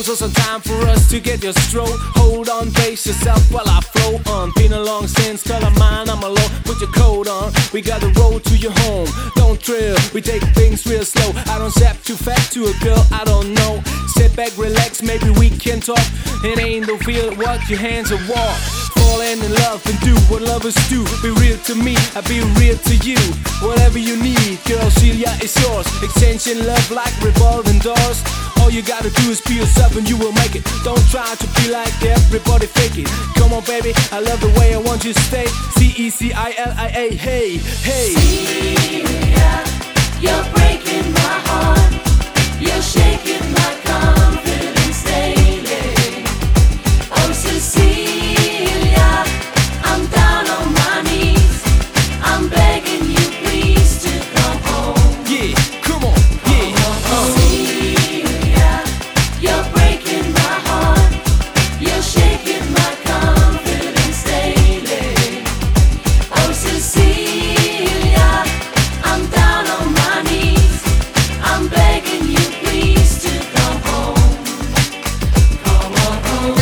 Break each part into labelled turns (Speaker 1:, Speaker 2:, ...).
Speaker 1: also some time for us to get your stroke. Hold on, brace yourself while I flow on. Been a long since, color mine, I'm alone. Put your coat on, we got the road to your home. Don't thrill, we take things real slow. I don't zap too fast to a girl, I don't know. Sit back, relax, maybe we can talk. It ain't no feel what your hands are walk. Falling in love and do what lovers do. Be real to me, I be real to you. Whatever you need, girl, Celia is yours. Extension love like revolving doors. All you gotta do is be yourself and you will make it. Don't try to be like everybody, fake it. Come on baby, I love the way I want you to stay. Celia, hey, hey.
Speaker 2: Celia, you're breaking my heart. You're shaking my confidence daily. Oh Cecilia, I'm down on my knees. I'm begging you please to come home.
Speaker 1: Yeah, come on, yeah.
Speaker 2: Celia, you're breaking my heart. You're shaking my confidence daily. Oh Cecilia, I'm down on my knees. I'm begging you please to come home. Come on home.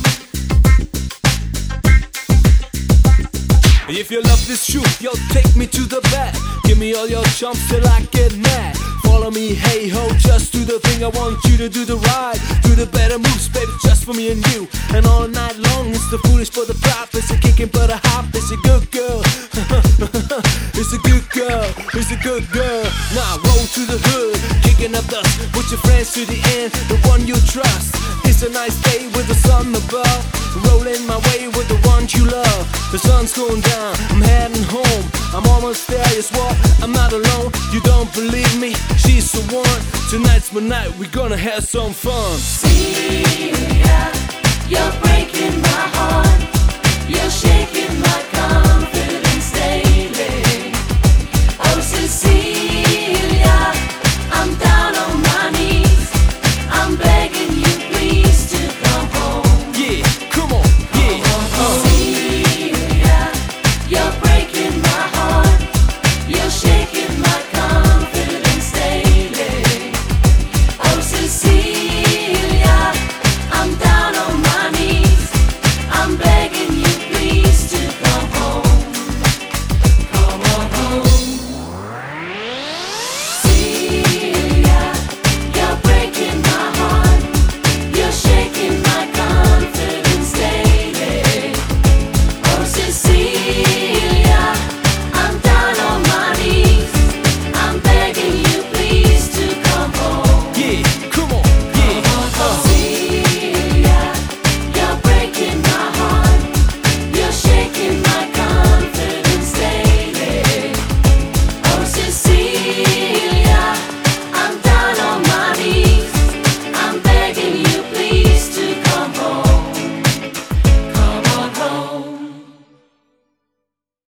Speaker 1: If you love this shoe, yo, take me to the back. Give me all your chumps till I get mad. Follow me, hey ho, just do the thing. I want you to do the right. Do the better moves, baby, just for me and you. And all night long, it's the foolish for the prop. It's a kicking but a hop, it's a good girl. It's a good girl, it's a good girl. Now roll to the hood, kicking up dust. Put your friends to the end, the one you trust. It's a nice day with the sun above. Rolling my way with the ones you love. The sun's going down, I'm heading home. I'm almost there, yes what? I'm not alone. You don't believe me? She's the one. Tonight's my night, we're gonna have some fun.
Speaker 2: Celia, you're breaking my heart. You're shaking my confidence daily. Oh Cecilia.